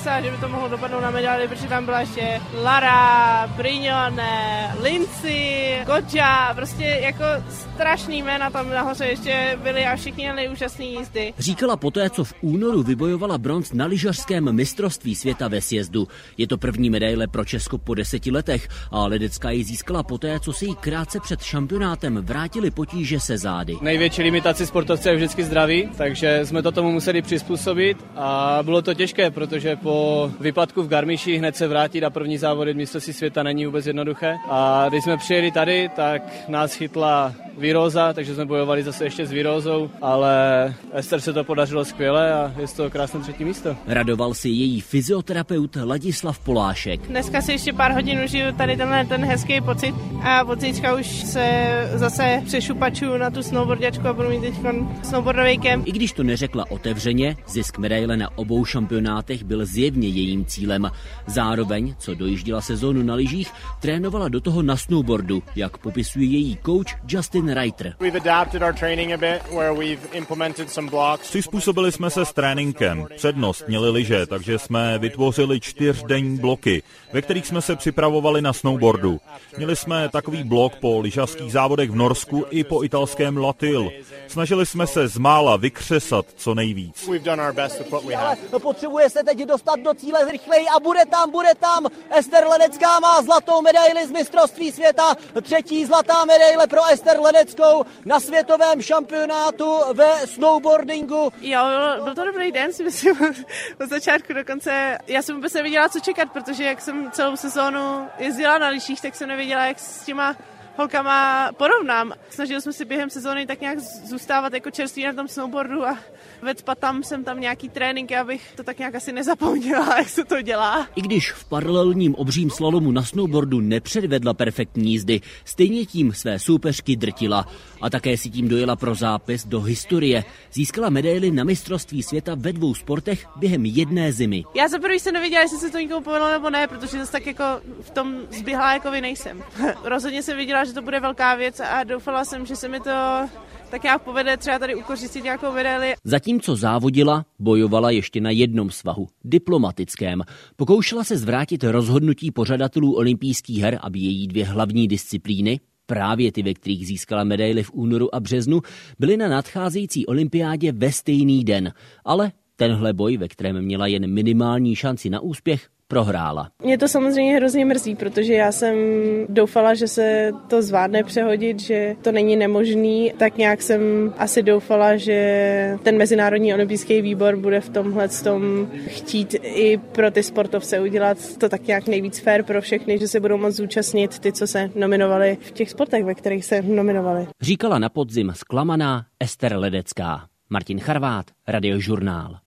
myslela, že by to mohlo dopadnout na medaili, protože tam byla ještě Lara, Brignone, Lindsay, Gotcha, prostě jako strašný jména tam nahoře ještě byli a všichni měli úžasný jízdy. Říkala poté, co v únoru vybojovala bronz na lyžařském mistrovství světa ve sjezdu. Je to první medaile pro Česko po 10 letech a Ledecká ji získala poté, co se jí krátce před šampionátem vrátily potíže se zády. Největší limitací sportovce je vždycky zdraví, takže jsme to tomu museli přizpůsobit a bylo to těžké, protože po výpadku v Garmiši hned se vrátit a první závody mistrovství světa není vůbec jednoduché. A když jsme přijeli tady, tak nás chytla viróza, takže jsme bojovali zase ještě s virózou, ale Ester se to podařilo skvěle a je to krásné 3. místo. Radoval si její fyzioterapeut Ladislav Polášek. Dneska si ještě pár hodin užiju tady ten hezký pocit a od zítřka už se zase přešupačuju na tu snowboardiačku a budu mít teď snowboardový kemp. I když to neřekla otevřeně, zisk medaile na obou šampionátech byl zjevně jejím cílem. Zároveň, co dojížděla sezónu na lyžích, trénovala do toho na snowboardu, jak popisuje její coach Justin Reiter. Přizpůsobili jsme se s tréninkem. Přednost měli lyže, takže jsme vytvořili 4denní bloky, ve kterých jsme se připravovali na snowboardu. Měli jsme takový blok po lyžařských závodech v Norsku i po italském Latil. Snažili jsme se zmála vykřesat co nejvíc. Potřebuje se teď dostat do cíle rychleji a bude tam. Ester Ledecká má zlatou medaili z mistrovství světa. 3. zlatá medaile pro Ester Ledeckou na světovém šampionátu ve snowboardingu. Jo, byl to dobrý den, si myslím, od začátku do konce. Já jsem vůbec nevěděla, co čekat, protože jak jsem celou sezónu jezdila na lyžích, tak jsem nevěděla, jak s těma holkama porovnám. Snažili jsme si během sezóny tak nějak zůstávat jako čerství na tom snowboardu a vecpat jsem tam nějaký tréninky, abych to tak nějak asi nezapomněla, jak se to dělá. I když v paralelním obřím slalomu na snowboardu nepředvedla perfektní jízdy, stejně tím své soupeřky drtila a také si tím dojela pro zápis do historie. Získala medaili na mistrovství světa ve 2 sportech během jedné zimy. Já za první jsem nevěděla, jestli se to někomu povedlo nebo ne, protože zase tak jako v tom zběhlá jako vy nejsem. Rozhodně jsem věděla, že to bude velká věc a doufala jsem, že se mi to tak nějak povede třeba tady ukořistit nějakou medaili. Zatímco závodila, bojovala ještě na jednom svahu, diplomatickém. Pokoušela se zvrátit rozhodnutí pořadatelů olympijských her, aby její 2 hlavní disciplíny, právě ty, ve kterých získala medaily v únoru a březnu, byly na nadcházející olympiádě ve stejný den. Ale tenhle boj, ve kterém měla jen minimální šanci na úspěch, prohrála. Mě to samozřejmě hrozně mrzí, protože já jsem doufala, že se to zvládne přehodit, že to není nemožný. Tak nějak jsem asi doufala, že ten Mezinárodní olympijský výbor bude v tomhletom chtít i pro ty sportovce udělat to tak nějak nejvíc fair pro všechny, že se budou moct zúčastnit ty, co se nominovali v těch sportech, ve kterých se nominovali. Říkala na podzim zklamaná Ester Ledecká. Martin Charvát, Radiožurnál.